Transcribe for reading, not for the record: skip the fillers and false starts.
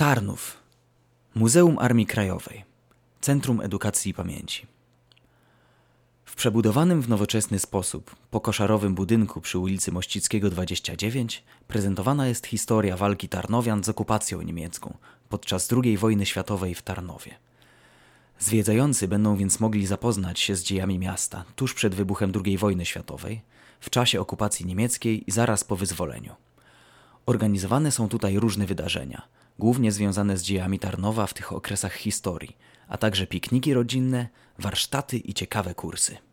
Tarnów. Muzeum Armii Krajowej. Centrum Edukacji i Pamięci. W przebudowanym w nowoczesny sposób pokoszarowym budynku przy ulicy Mościckiego 29 prezentowana jest historia walki Tarnowian z okupacją niemiecką podczas II wojny światowej w Tarnowie. Zwiedzający będą więc mogli zapoznać się z dziejami miasta tuż przed wybuchem II wojny światowej, w czasie okupacji niemieckiej i zaraz po wyzwoleniu. Organizowane są tutaj różne wydarzenia, głównie związane z dziejami Tarnowa w tych okresach historii, a także pikniki rodzinne, warsztaty i ciekawe kursy.